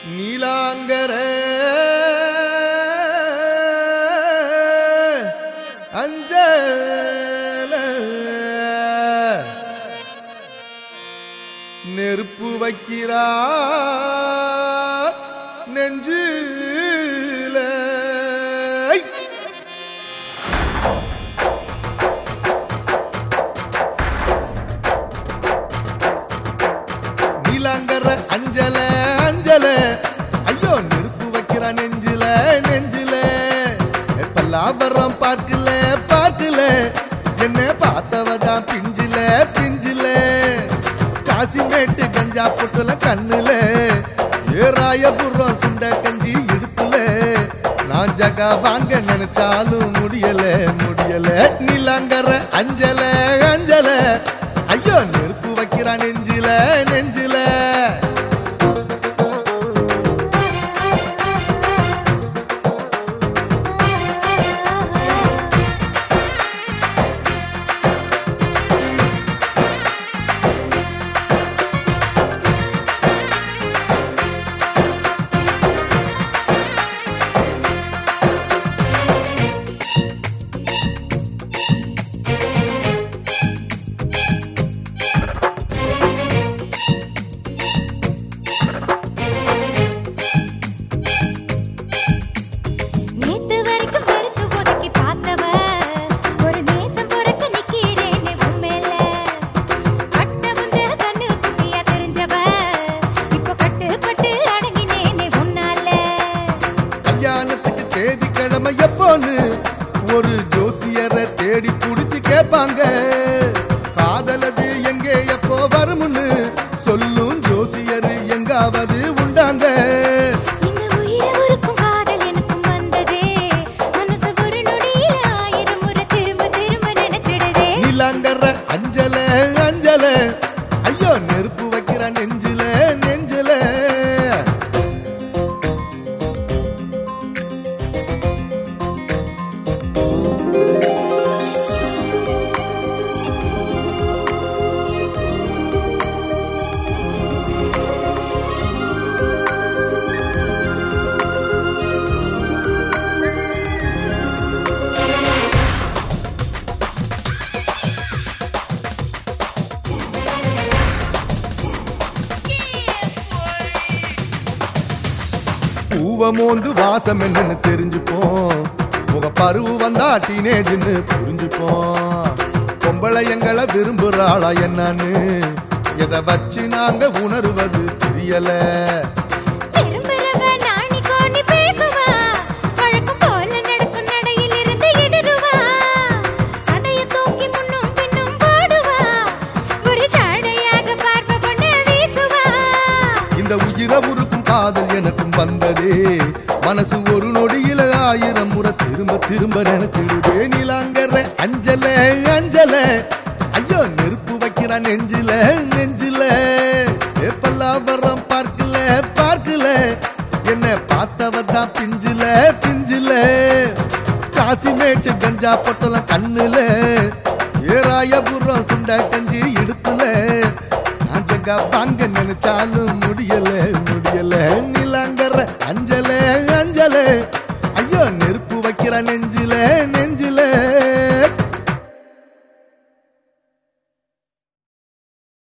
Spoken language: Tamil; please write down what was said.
நீலாங்கர அஞ்சல நெருப்பு வைக்கிறா நெஞ்சில நீலாங்கர அஞ்சல அஞ்சல ஐயோ நெருப்பு வைக்கிறா நெஞ்சில நெஞ்சில பல்லாவரம் பார்க்கல பார்க்கல என்ன பார்த்தவதான் பிஞ்சில பிஞ்சில காசிமேட்டு கஞ்சா பொட்டுல கண்ணுல ஏராயபுரம் சுண்ட கஞ்சி இடுப்புல நான் ஜகா வாங்க நினைச்சாலும் முடியல முடியல நீலாங்கர அஞ்சல அஞ்சல ஐயோ நெருப்பு வைக்கிறா நெஞ்சில நெஞ்சில எப்போன்னு ஒரு ஜோசியரை தேடி புடிச்சு கேட்பாங்க காதலது எங்கே எப்போ வரும்னு சொல்லும் ஜோசியர் எங்காவது உண்டாங்க நீலாங்கர அஞ்சல அஞ்சல ஐயோ நெருப்பு வைக்கிற நெஞ்சில நெஞ்சில பூவமோந்து வாசம் என்னன்னு தெரிஞ்சுப்போம் முக பருவு வந்தா டீனேஜ்னு புரிஞ்சுப்போம் பொம்பளை எங்களை விரும்புறாளா என்னன்னு எதை வச்சு நாங்க உணர்வது தெரியல இந்த உயிரை உருக்கும் காதல் எனக்கும் வந்ததே மனசு ஒரு நொடியில 1000 முறை திரும்ப திரும்ப நினைச்சிடுதே நீலாங்கர அஞ்சல அஞ்சல ஐயோ நெருப்பு வைக்கிறா நெஞ்சில நெஞ்சில பல்லாவரம் பார்க்கல பார்க்கல என்ன பார்த்தவதான் பிஞ்சில பிஞ்சில காசிமேட்டு கஞ்சா பொட்டல கண்ணுல ஏராயபுரம் சுண்ட கஞ்சி இடுப்புல நான் ஜகா வாங்க நினைச்சாலும் முடியல முடியல